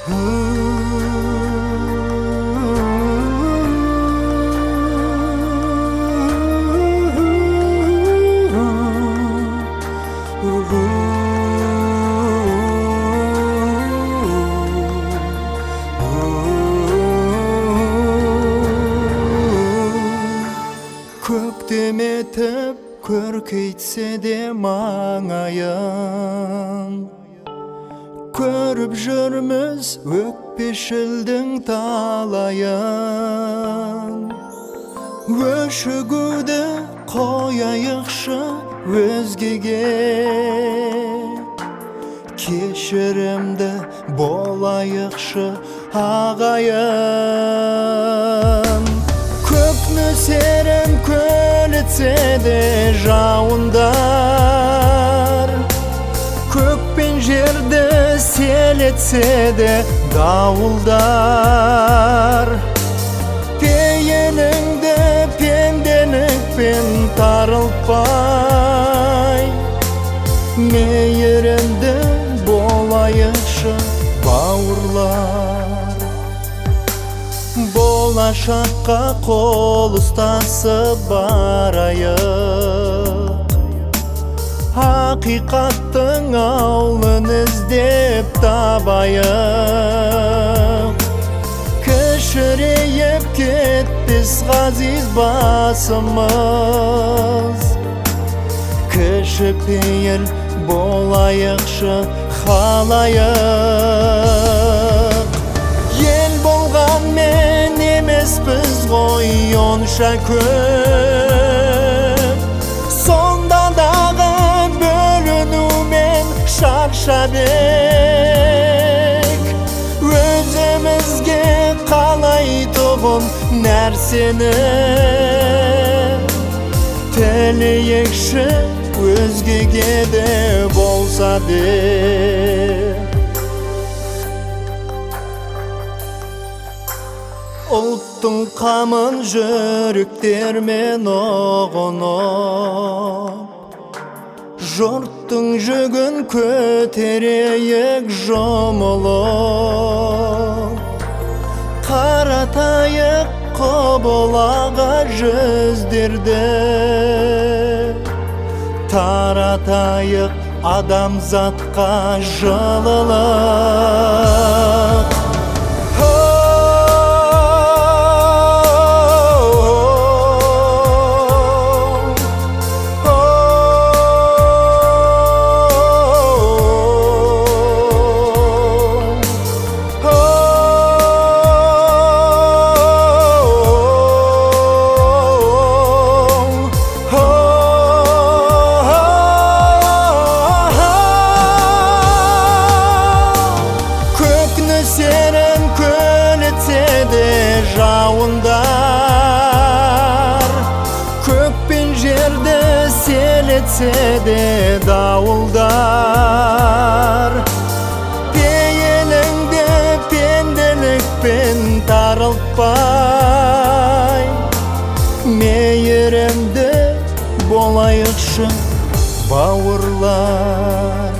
Көктем етіп көркейтсе де маңайын, көріп жүрміз өкпешілдің талайын. Өшігуді қояйықшы өзгеге, кешірімді болайықшы ағайын. Көк нөсерін көлітсе де жауындар, көк пен жерді селетсе де дауылдар. Пейіліңді пенделікпен тарылтпай, мейірімді болайықшы бауырлар. Болашаққа қол ұстасып барайық, ақиқаттың аулын іздеп табайық. Кішірейіп кетпес ғазиз басымыз, кішіпейіл болайықшы халайық. Ел болғанмен емеспіз ғой онша көп, сонда дағы бөлінумен шаршап ек. Өзімізге қалайтұғын нәрсені тілейікші, өзгеге де болса де. Ұлттың қамын жүректермен ұғынып, жұрттың жүгін көтерейік жұмылып. Қаратайық құбылаға жүздерді, таратайық адамзатқа жылылық. Нөсерін көлітсе де жауындар, көк пен жерді селетсе де дауылдар. Пейіліңді пенделікпен тарылтпай, мейірімді болайықшы бауырлар.